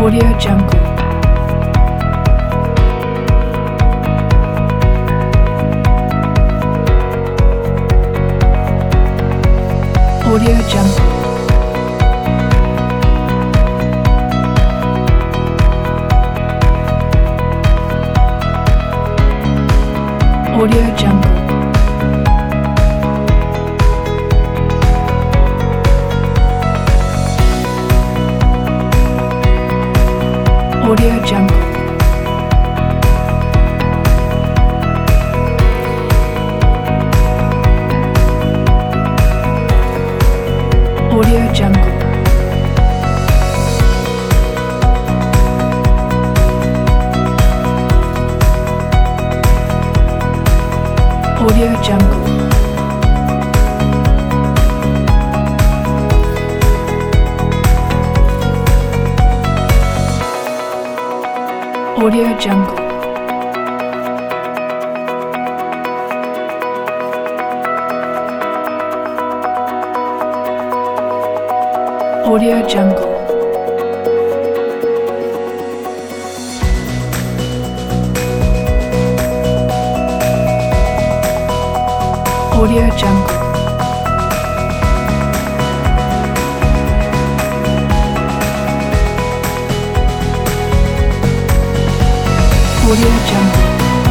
Audio Jungle. Audio Jungle. Audio Jungle. Audio Jungle. Audio Jungle. Audio Jungle. Audio Jungle. Audio Jungle. Audio Jungle. Audio Jungle.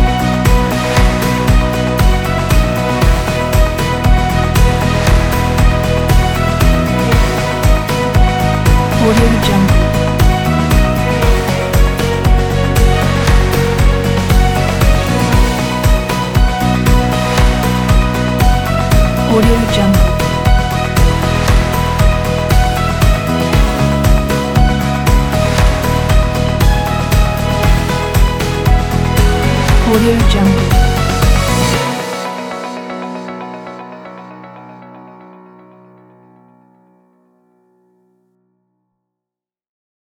Audio Jungle. Audio Jungle. Audio Jungle.